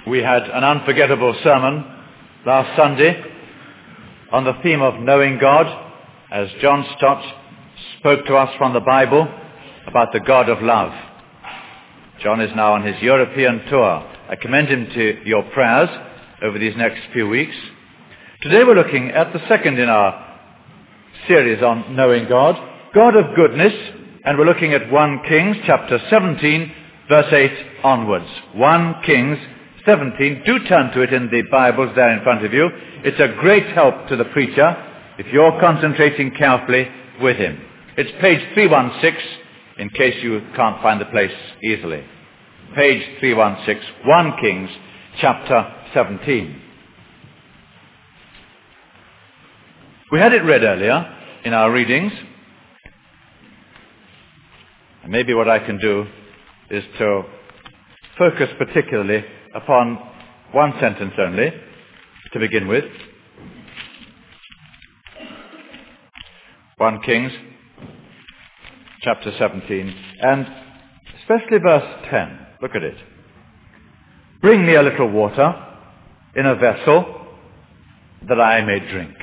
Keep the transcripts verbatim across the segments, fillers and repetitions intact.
We had an unforgettable sermon last Sunday on the theme of knowing God, as John Stott spoke to us from the Bible about the God of love. John is now on his European tour. I commend him to your prayers over these next few weeks. Today we're looking at the second in our series on knowing God, God of goodness, and we're looking at First Kings chapter seventeen, verse eight onwards. First Kings seventeen. Do turn to it in the Bibles there in front of you. It's a great help to the preacher if you're concentrating carefully with him. It's page three sixteen, in case you can't find the place easily. Page three sixteen, First Kings chapter seventeen. We had it read earlier in our readings. And maybe what I can do is to focus particularly upon one sentence only to begin with. First Kings chapter seventeen, and especially verse ten. Look at it. Bring me a little water in a vessel that I may drink.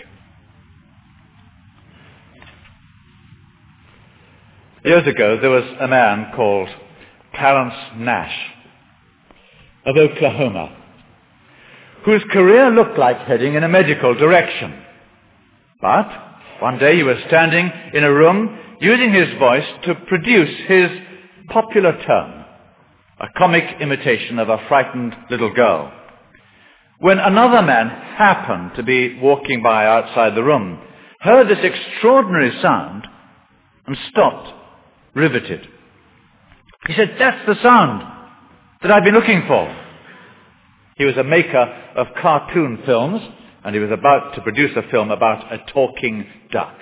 Years ago, there was a man called Clarence Nash of Oklahoma, whose career looked like heading in a medical direction. But one day he was standing in a room using his voice to produce his popular term, a comic imitation of a frightened little girl, when another man happened to be walking by outside the room, heard this extraordinary sound, and stopped, riveted. He said, "That's the sound that I've been looking for." He was a maker of cartoon films, and he was about to produce a film about a talking duck.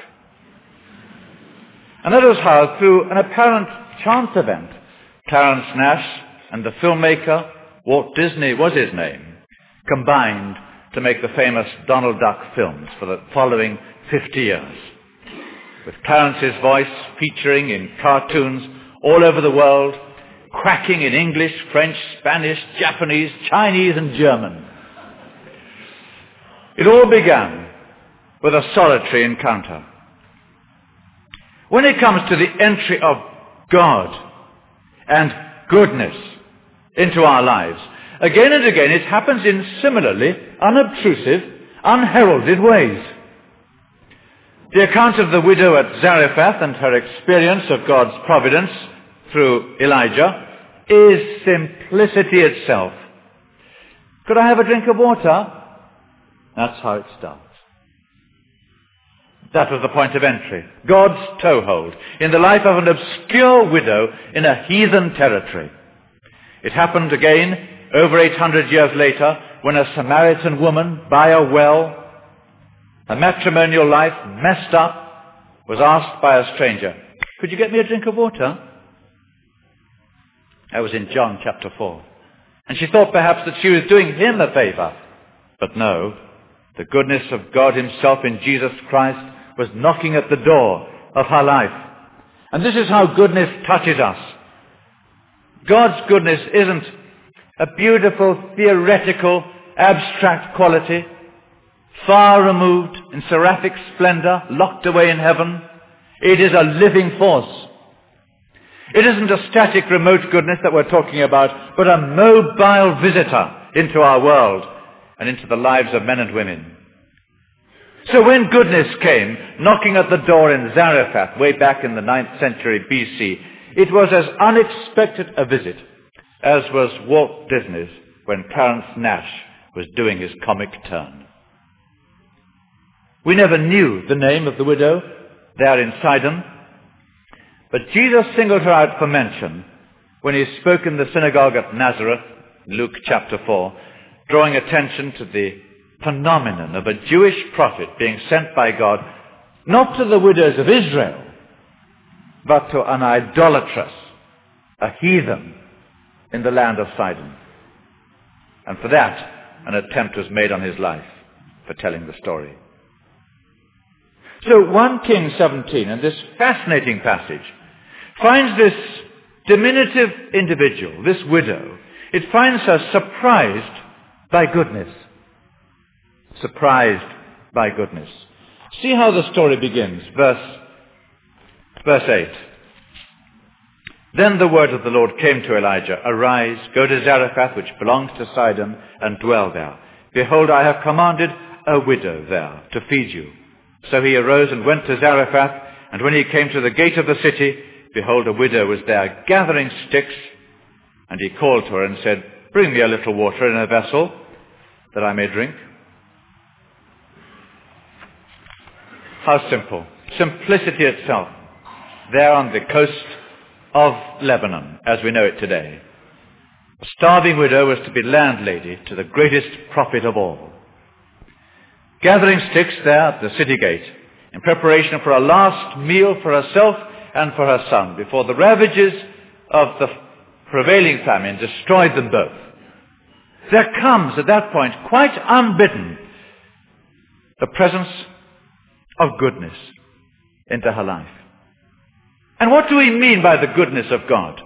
And that was how, through an apparent chance event, Clarence Nash and the filmmaker, Walt Disney was his name, combined to make the famous Donald Duck films for the following fifty years. With Clarence's voice featuring in cartoons all over the world, quacking in English, French, Spanish, Japanese, Chinese, and German. It all began with a solitary encounter. When it comes to the entry of God and goodness into our lives, again and again it happens in similarly unobtrusive, unheralded ways. The account of the widow at Zarephath and her experience of God's providence through Elijah is simplicity itself. Could I have a drink of water? That's how it starts. That was the point of entry. God's toehold in the life of an obscure widow in a heathen territory. It happened again over eight hundred years later when a Samaritan woman by a well, her matrimonial life messed up, was asked by a stranger, "Could you get me a drink of water?" That was in John chapter four. And she thought perhaps that she was doing him a favor. But no, the goodness of God himself in Jesus Christ was knocking at the door of her life. And this is how goodness touches us. God's goodness isn't a beautiful, theoretical, abstract quality, far removed in seraphic splendor, locked away in heaven. It is a living force. It isn't a static, remote goodness that we're talking about, but a mobile visitor into our world and into the lives of men and women. So when goodness came knocking at the door in Zarephath way back in the ninth century B C, it was as unexpected a visit as was Walt Disney's when Clarence Nash was doing his comic turn. We never knew the name of the widow there in Sidon, but Jesus singled her out for mention when he spoke in the synagogue at Nazareth, Luke chapter four, drawing attention to the phenomenon of a Jewish prophet being sent by God not to the widows of Israel, but to an idolatress, a heathen in the land of Sidon. And for that, an attempt was made on his life for telling the story. So First Kings seventeen, in this fascinating passage, finds this diminutive individual, this widow. It finds her surprised by goodness. Surprised by goodness. See how the story begins. Verse, verse eight. Then the word of the Lord came to Elijah, Arise, go to Zarephath, which belongs to Sidon, and dwell there. Behold, I have commanded a widow there to feed you. So he arose and went to Zarephath, and when he came to the gate of the city, behold, a widow was there gathering sticks, and he called to her and said, Bring me a little water in a vessel, that I may drink. How simple. Simplicity itself. There on the coast of Lebanon, as we know it today. A starving widow was to be landlady to the greatest prophet of all. Gathering sticks there at the city gate in preparation for a last meal for herself and for her son before the ravages of the prevailing famine destroyed them both. There comes at that point, quite unbidden, the presence of goodness into her life. And what do we mean by the goodness of God?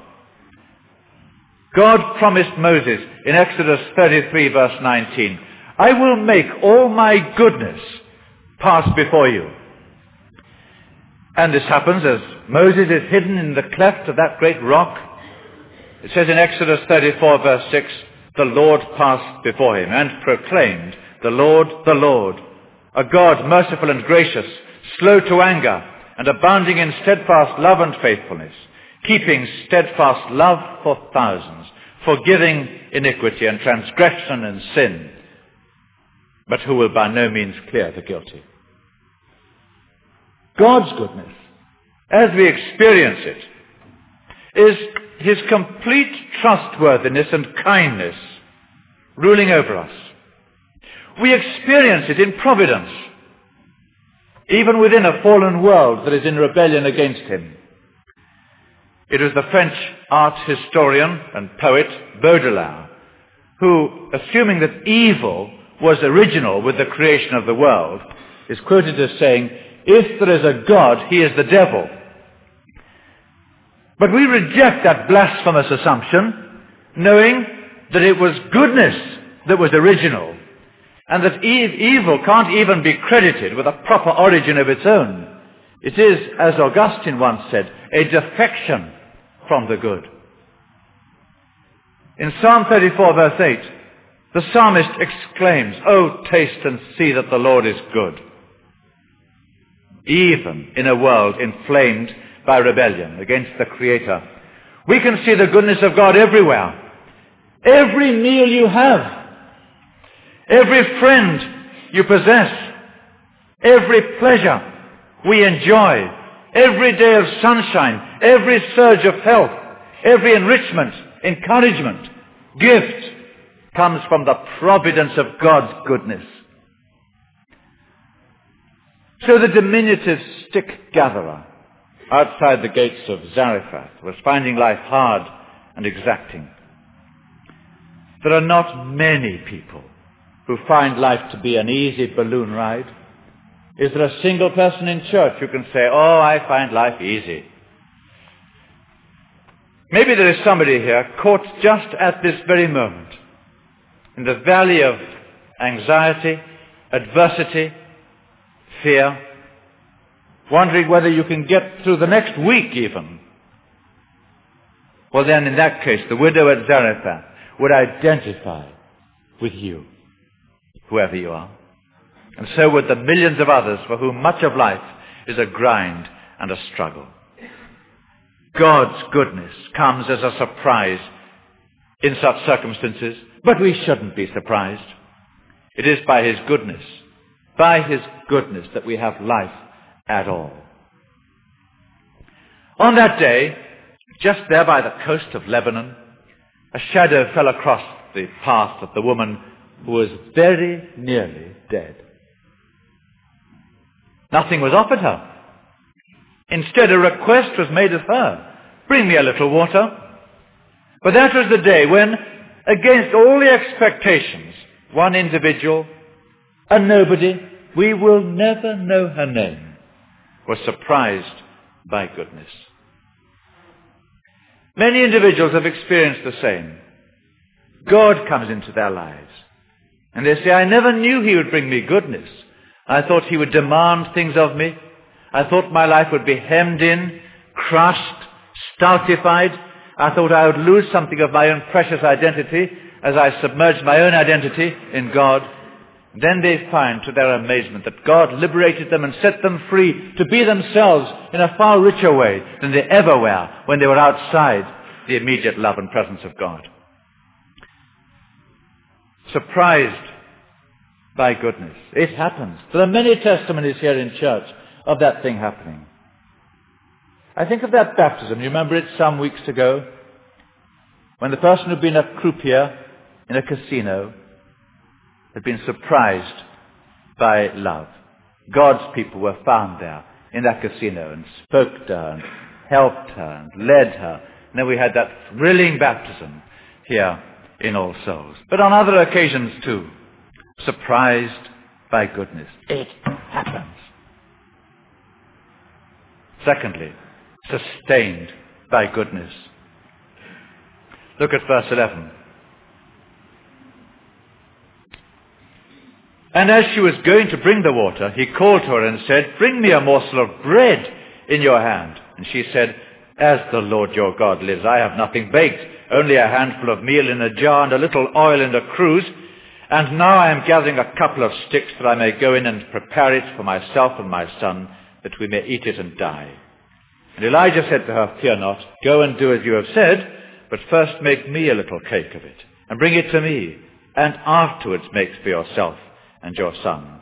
God promised Moses in Exodus thirty-three verse nineteen, I will make all my goodness pass before you. And this happens as Moses is hidden in the cleft of that great rock. It says in Exodus thirty-four verse six, the Lord passed before him and proclaimed, the Lord, the Lord, a God merciful and gracious, slow to anger, and abounding in steadfast love and faithfulness, keeping steadfast love for thousands, forgiving iniquity and transgression and sin, but who will by no means clear the guilty. God's goodness, as we experience it, is his complete trustworthiness and kindness ruling over us. We experience it in providence, even within a fallen world that is in rebellion against him. It was the French art historian and poet Baudelaire who, assuming that evil was original with the creation of the world, is quoted as saying, if there is a God, he is the devil. But we reject that blasphemous assumption, knowing that it was goodness that was original, and that evil can't even be credited with a proper origin of its own. It is, as Augustine once said, a defection from the good. In Psalm thirty-four verse eight, the psalmist exclaims, Oh, taste and see that the Lord is good. Even in a world inflamed by rebellion against the Creator, we can see the goodness of God everywhere. Every meal you have, every friend you possess, every pleasure we enjoy, every day of sunshine, every surge of health, every enrichment, encouragement, gift comes from the providence of God's goodness. So the diminutive stick gatherer outside the gates of Zarephath was finding life hard and exacting. There are not many people who find life to be an easy balloon ride. Is there a single person in church who can say, oh, I find life easy? Maybe there is somebody here caught just at this very moment in the valley of anxiety, adversity, fear, wondering whether you can get through the next week even. Well then, in that case, the widow at Zarephath would identify with you, whoever you are. And so would the millions of others for whom much of life is a grind and a struggle. God's goodness comes as a surprise in such circumstances, but we shouldn't be surprised. It is by his goodness, by his goodness that we have life at all. On that day, just there by the coast of Lebanon, a shadow fell across the path of the woman who was very nearly dead. Nothing was offered her. Instead, a request was made of her. Bring me a little water. But that was the day when, against all the expectations, one individual, a nobody, we will never know her name, was surprised by goodness. Many individuals have experienced the same. God comes into their lives And they say, I never knew he would bring me goodness. I thought he would demand things of me. I thought my life would be hemmed in, crushed, stultified. I thought I would lose something of my own precious identity as I submerged my own identity in God. Then they find, to their amazement, that God liberated them and set them free to be themselves in a far richer way than they ever were when they were outside the immediate love and presence of God. Surprised by goodness. It happens. There are many testimonies here in church of that thing happening. I think of that baptism. You remember it some weeks ago when the person who'd been a croupier in a casino had been surprised by love. God's people were found there in that casino and spoke to her and helped her and led her. And then we had that thrilling baptism here in All Souls. But on other occasions too, surprised by goodness. It happens. Secondly, sustained by goodness. Look at verse eleven. And as she was going to bring the water, he called to her and said, bring me a morsel of bread in your hand. And she said, as the Lord your God lives, I have nothing baked, only a handful of meal in a jar and a little oil in a cruse. And now I am gathering a couple of sticks that I may go in and prepare it for myself and my son, that we may eat it and die. And Elijah said to her, fear not, go and do as you have said, but first make me a little cake of it, and bring it to me, and afterwards make for yourself and your son.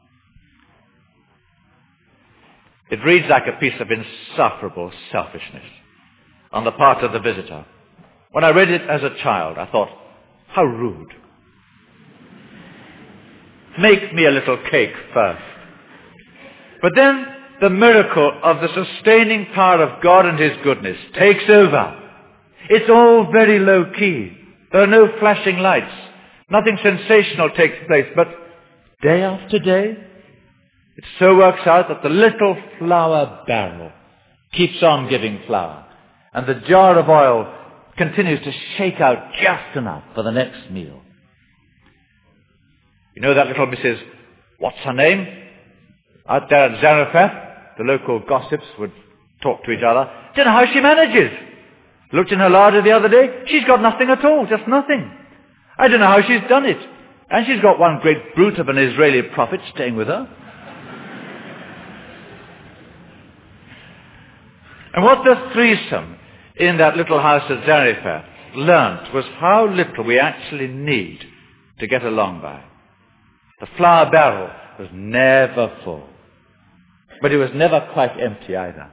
It reads like a piece of insufferable selfishness on the part of the visitor. When I read it as a child, I thought, how rude. Make me a little cake first. But then the miracle of the sustaining power of God and his goodness takes over. It's all very low key. There are no flashing lights. Nothing sensational takes place, but day after day, it so works out that the little flour barrel keeps on giving flour, and the jar of oil continues to shake out just enough for the next meal. You know that little Missus What's her name? Out there at Zarephath, the local gossips would talk to each other. Don't know how she manages. Looked in her larder the other day. She's got nothing at all, just nothing. I don't know how she's done it. And she's got one great brute of an Israeli prophet staying with her. And what the threesome in that little house at Zarephath learnt was how little we actually need to get along by. The flour barrel was never full. But it was never quite empty either.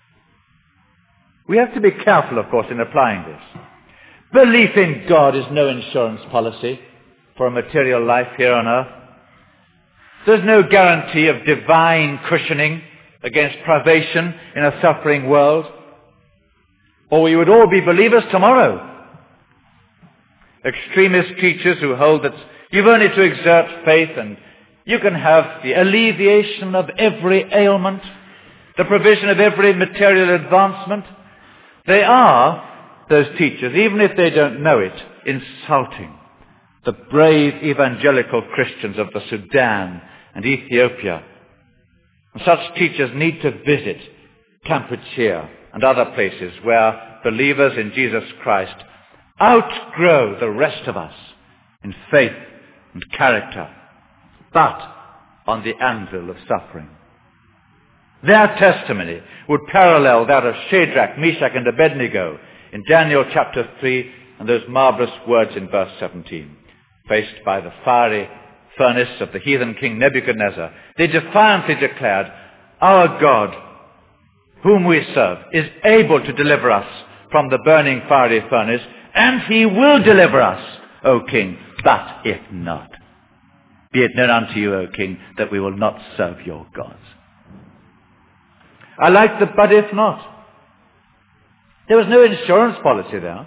We have to be careful, of course, in applying this. Belief in God is no insurance policy for a material life here on earth. There's no guarantee of divine cushioning against privation in a suffering world. Or we would all be believers tomorrow. Extremist teachers who hold that you've only to exert faith and you can have the alleviation of every ailment, the provision of every material advancement. They are, those teachers, even if they don't know it, insulting the brave evangelical Christians of the Sudan and Ethiopia. And such teachers need to visit Kampuchea and other places where believers in Jesus Christ outgrow the rest of us in faith and character, but on the anvil of suffering. Their testimony would parallel that of Shadrach, Meshach, and Abednego in Daniel chapter three and those marvelous words in verse seventeen. Faced by the fiery furnace of the heathen king Nebuchadnezzar, they defiantly declared, our God, whom we serve, is able to deliver us from the burning fiery furnace, and he will deliver us, O king, but if not, be it known unto you, O king, that we will not serve your gods. I like the but if not. There was no insurance policy there.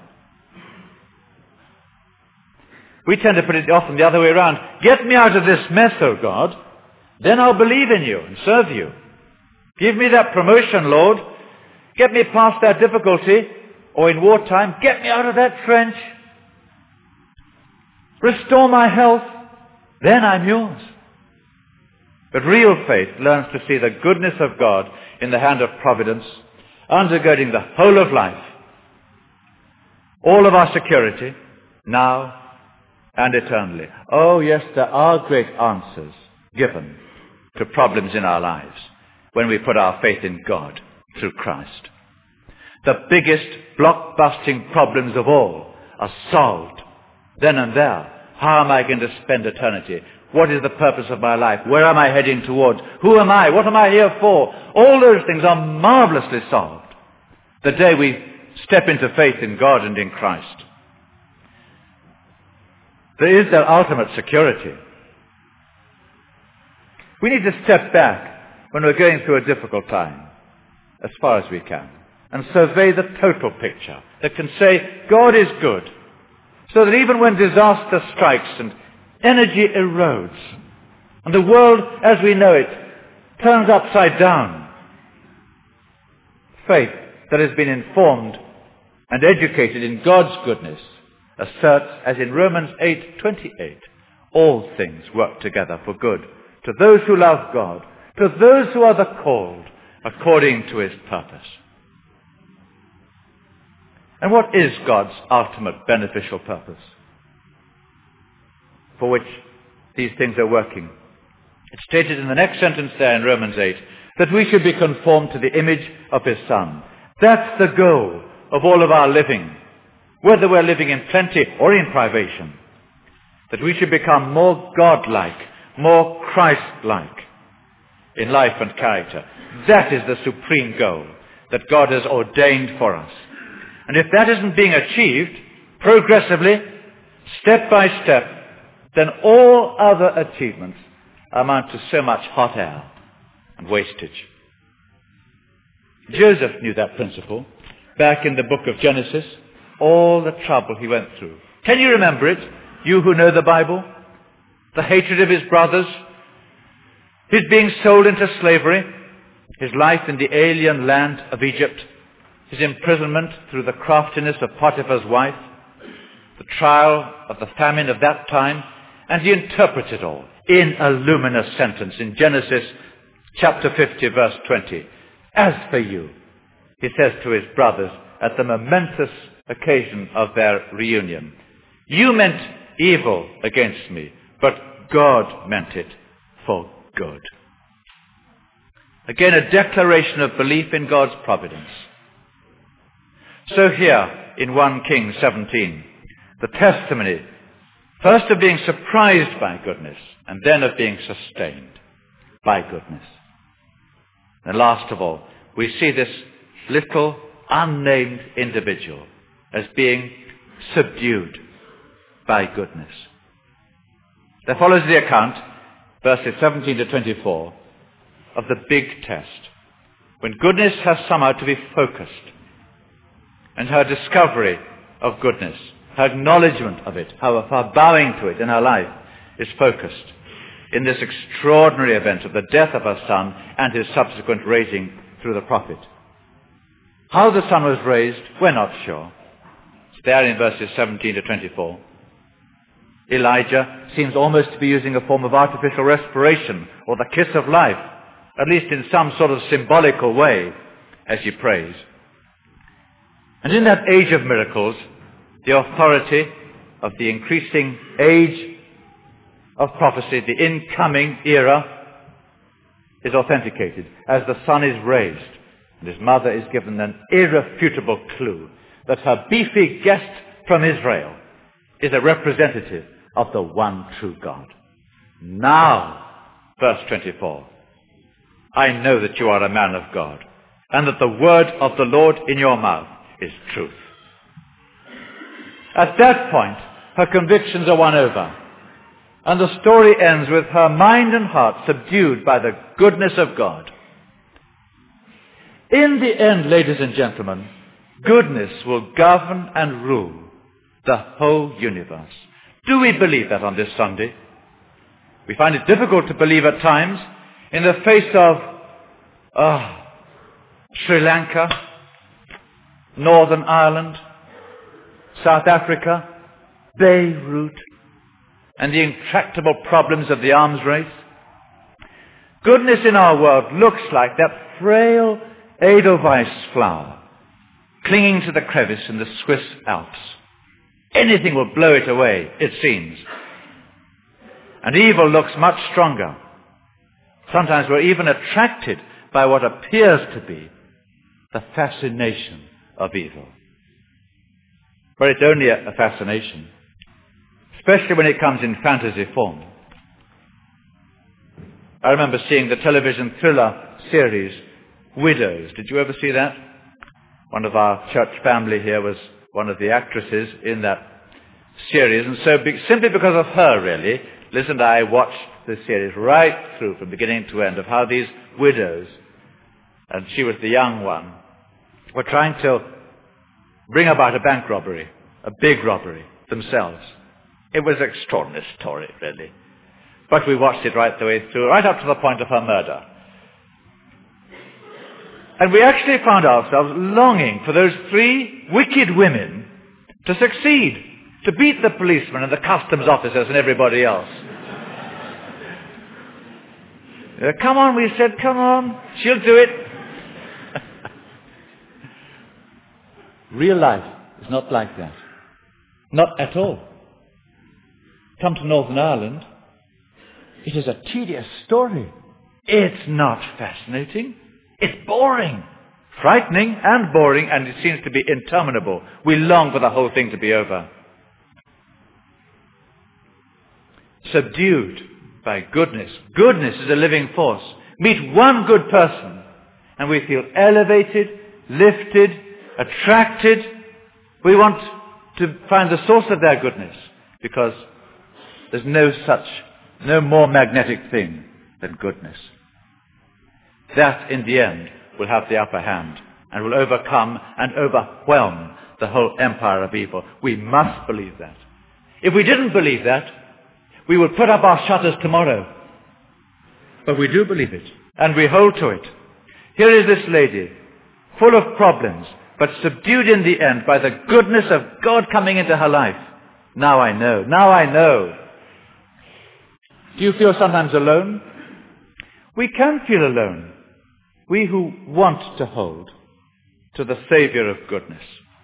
We tend to put it often the other way around. Get me out of this mess, O God, then I'll believe in you and serve you. Give me that promotion, Lord. Get me past that difficulty. Or in wartime, get me out of that trench. Restore my health. then I'm yours. But real faith learns to see the goodness of God in the hand of providence, undergirding the whole of life, all of our security, now and eternally. Oh yes, there are great answers given to problems in our lives when we put our faith in God through Christ. The biggest block-busting problems of all are solved then and there. How am I going to spend eternity? What is the purpose of my life? Where am I heading towards? Who am I? What am I here for? All those things are marvelously solved the day we step into faith in God and in Christ. There is that ultimate security. We need to step back when we're going through a difficult time, as far as we can, and survey the total picture that can say, God is good, so that even when disaster strikes and energy erodes, and the world as we know it turns upside down, faith that has been informed and educated in God's goodness asserts, as in Romans eight twenty-eight, all things work together for good to those who love God, to those who are the called according to his purpose. And what is God's ultimate beneficial purpose for which these things are working? It's stated in the next sentence there in Romans eight, that we should be conformed to the image of his Son. That's the goal of all of our living, whether we're living in plenty or in privation, that we should become more God-like, more Christ-like in life and character. That is the supreme goal that God has ordained for us. And if that isn't being achieved progressively, step by step, then all other achievements amount to so much hot air and wastage. Joseph knew that principle back in the book of Genesis, all the trouble he went through. Can you remember it, you who know the Bible? The hatred of his brothers, his being sold into slavery, his life in the alien land of Egypt, his imprisonment through the craftiness of Potiphar's wife, the trial of the famine of that time, and he interprets it all in a luminous sentence in Genesis chapter fifty, verse twenty. As for you, he says to his brothers at the momentous occasion of their reunion, you meant evil against me, but God meant it for good. Again, a declaration of belief in God's providence. So here in First Kings seventeen, the testimony first of being surprised by goodness and then of being sustained by goodness. And last of all, we see this little unnamed individual as being subdued by goodness. There follows the account, verses seventeen to twenty-four, of the big test, when goodness has somehow to be focused, and her discovery of goodness, her acknowledgement of it, her bowing to it in her life is focused in this extraordinary event of the death of her son and his subsequent raising through the prophet. How the son was raised, we're not sure. It's there in verses seventeen to twenty-four. Elijah seems almost to be using a form of artificial respiration or the kiss of life, at least in some sort of symbolical way, as he prays. And in that age of miracles, the authority of the increasing age of prophecy, the incoming era, is authenticated as the son is raised and his mother is given an irrefutable clue that her beefy guest from Israel is a representative of the one true God. Now, verse twenty-four, I know that you are a man of God, and that the word of the Lord in your mouth is truth. At that point, her convictions are won over, and the story ends with her mind and heart subdued by the goodness of God. In the end, ladies and gentlemen, goodness will govern and rule the whole universe. Do we believe that on this Sunday? We find it difficult to believe at times in the face of oh, Sri Lanka, Northern Ireland, South Africa, Beirut, and the intractable problems of the arms race. Goodness in our world looks like that frail Edelweiss flower clinging to the crevice in the Swiss Alps. Anything will blow it away, it seems. And evil looks much stronger. Sometimes we're even attracted by what appears to be the fascination of evil. But it's only a, a fascination, especially when it comes in fantasy form. I remember seeing the television thriller series Widows. Did you ever see that? One of our church family here was one of the actresses in that series, and so be, simply because of her, really, Liz and I watched the series right through from beginning to end of how these widows, and she was the young one, were trying to bring about a bank robbery, a big robbery themselves. It was an extraordinary story, really. But we watched it right the way through, right up to the point of her murder. And we actually found ourselves longing for those three wicked women to succeed, to beat the policemen and the customs officers and everybody else. Uh, come on, we said, come on, she'll do it. Real life is not like that. Not at all. Come to Northern Ireland, it is a tedious story. It's not fascinating. It's boring, frightening and boring, and it seems to be interminable. We long for the whole thing to be over. Subdued by goodness. Goodness is a living force. Meet one good person, and we feel elevated, lifted, attracted. We want to find the source of their goodness, because there's no such, no more magnetic thing than goodness. That, in the end, will have the upper hand and will overcome and overwhelm the whole empire of evil. We must believe that. If we didn't believe that, we would put up our shutters tomorrow. But we do believe it, and we hold to it. Here is this lady, full of problems, but subdued in the end by the goodness of God coming into her life. Now I know. Now I know. Do you feel sometimes alone? We can feel alone. We who want to hold to the Saviour of goodness.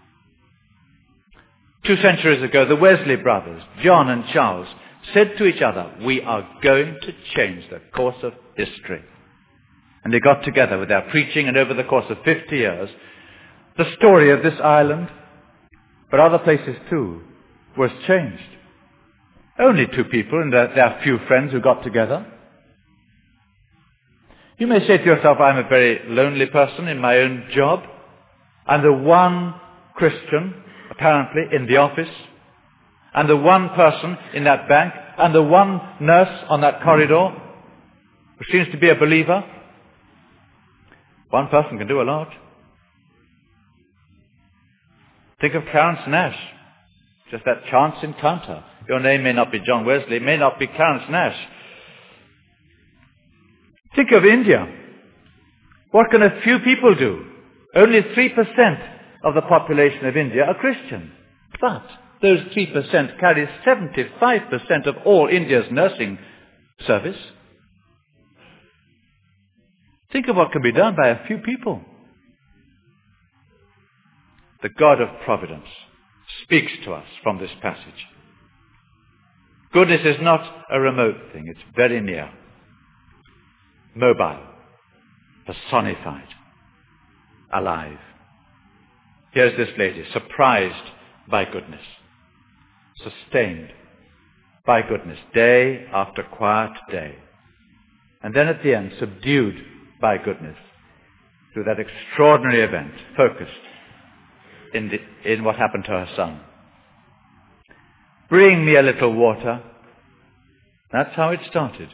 Two centuries ago, the Wesley brothers, John and Charles, said to each other, we are going to change the course of history. And they got together with their preaching, and over the course of fifty years, the story of this island, but other places too, was changed. Only two people and their, their few friends who got together. You may say to yourself, I'm a very lonely person in my own job. I'm the one Christian, apparently, in the office. And the one person in that bank. And the one nurse on that corridor who seems to be a believer. One person can do a lot. Think of Clarence Nash. Just that chance encounter. Your name may not be John Wesley, it may not be Clarence Nash. Think of India. What can a few people do? Only three percent of the population of India are Christian. But those three percent carry seventy-five percent of all India's nursing service. Think of what can be done by a few people. The God of providence speaks to us from this passage. Goodness is not a remote thing. It's very near. Mobile, personified, alive. Here's this lady, surprised by goodness, sustained by goodness, day after quiet day. And then at the end, subdued by goodness through that extraordinary event, focused in, the, in what happened to her son. Bring me a little water. That's how it started.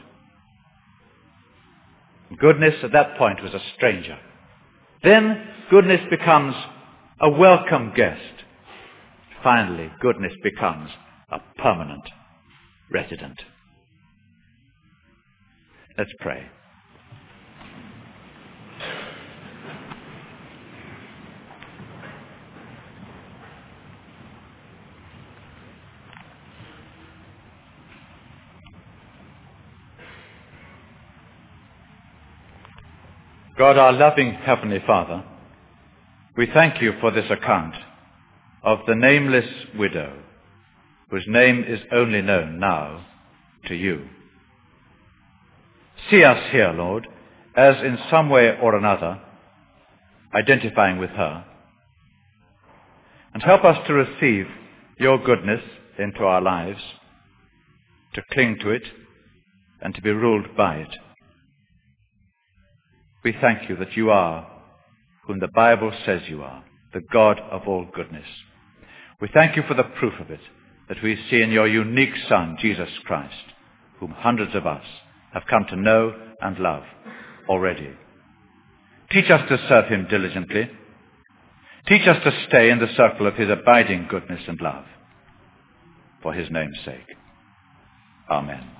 Goodness at that point was a stranger. Then goodness becomes a welcome guest. Finally, goodness becomes a permanent resident. Let's pray. God, our loving Heavenly Father, we thank you for this account of the nameless widow, whose name is only known now to you. See us here, Lord, as in some way or another identifying with her, and help us to receive your goodness into our lives, to cling to it, and to be ruled by it. We thank you that you are whom the Bible says you are, the God of all goodness. We thank you for the proof of it that we see in your unique Son, Jesus Christ, whom hundreds of us have come to know and love already. Teach us to serve him diligently. Teach us to stay in the circle of his abiding goodness and love. For his name's sake. Amen.